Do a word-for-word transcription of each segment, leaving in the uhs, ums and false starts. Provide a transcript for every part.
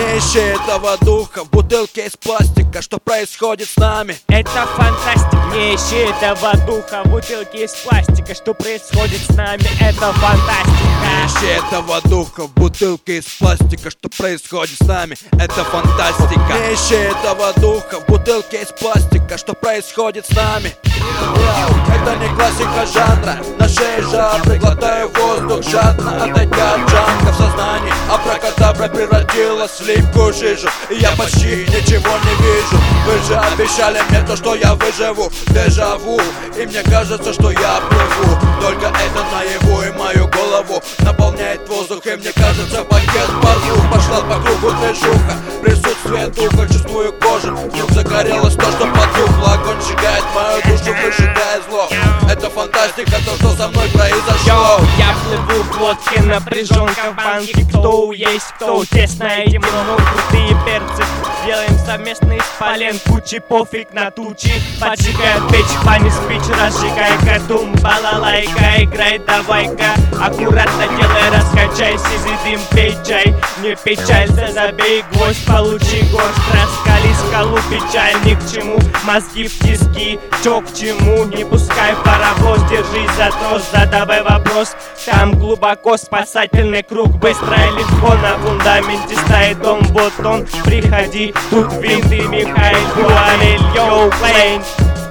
Не ищи этого духа в бутылке из пластика. Что происходит с нами? Это фантастика. Не ищи этого духа в бутылке из пластика. Что происходит с нами? Это фантастика. Не ищи этого духа в бутылке из пластика. Что происходит с нами? Это фантастика. Не ищи этого духа в бутылке из пластика. Что происходит с нами? Это не классика жанра. На шее жабры, глотаю воздух жадно, отойдя от джанга в сознании. Абракадабра превратилась в липкую жижу, и я почти ничего не вижу. Вы же обещали мне то, что я выживу. Дежаву, и мне кажется, что я плыву. Только это наяву, и мою голову наполняет воздух, и мне кажется, пакет порву. Пошла по кругу движуха, присутствие духа чувствую кожу. Вдруг загорелось то, что потухло. Огонь сжигает мою душу, выжигая зло. Это фантастика, то, что со мной произошло. Йоу, я плыву в лодке, напряженка в банке. Кто есть, кто тесная, темно, крутые перцы. Делаем совместный спален, кучи, пофиг на тучи. Поджигают печь, пани спич, разжигай-ка, тум, балалайка, играй, давай-ка. Аккуратно делай, раскачай, сизи дым, пей чай. Не печалься, забей гвоздь, получи гость. Раскали скалу, печаль ни к чему. Мозги в тиски, чё к чему? Не пускай паровоз, держись за трос, задавай вопрос. Там глубоко спасательный круг, быстро и легко. На фундаменте стоит дом, вот он, приходи. Тут винты, Михаил Буалель, йоу, плейн.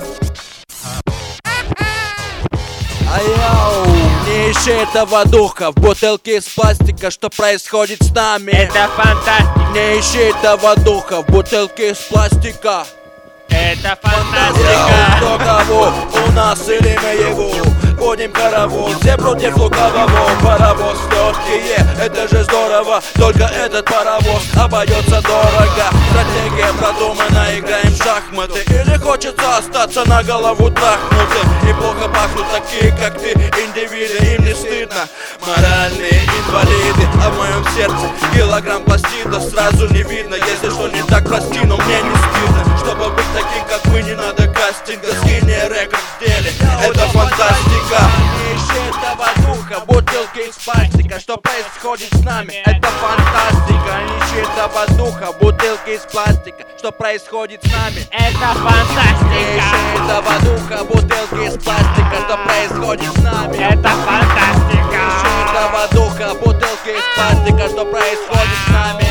Ай-яу, не ищи этого духа в бутылке из пластика. Что происходит с нами? Это фантастика. Не ищи этого духа в бутылке из пластика. Это фантастика. Кто кого, у нас или мы его. Будем караван, все против лукавого. Паровоз легкие, это же здорово. Только этот паровоз обойдется дорого. Стратегия продумана, играем в шахматы. Или хочется остаться на голову трахнутым. И плохо пахнут такие, как ты, индивиды. Им не стыдно, моральные инвалиды. А в моем сердце килограмм пластида. Сразу не видно, если что не так, прости, но мне не стыдно. Чтобы быть таким, как мы, не надо кастинга. Скини рекорд в деле, это фантастика. Не ищи этого духа в бутылке из пластика. Что происходит с нами? Это фантастика. Не ищи этого духа в бутылке из пластика. Что происходит с нами? Это Не фантастика. ищи этого духа в бутылке из пластика. Что происходит с нами? Это фантастика. Не ищи этого духа в бутылке из пластика. Что происходит с нами?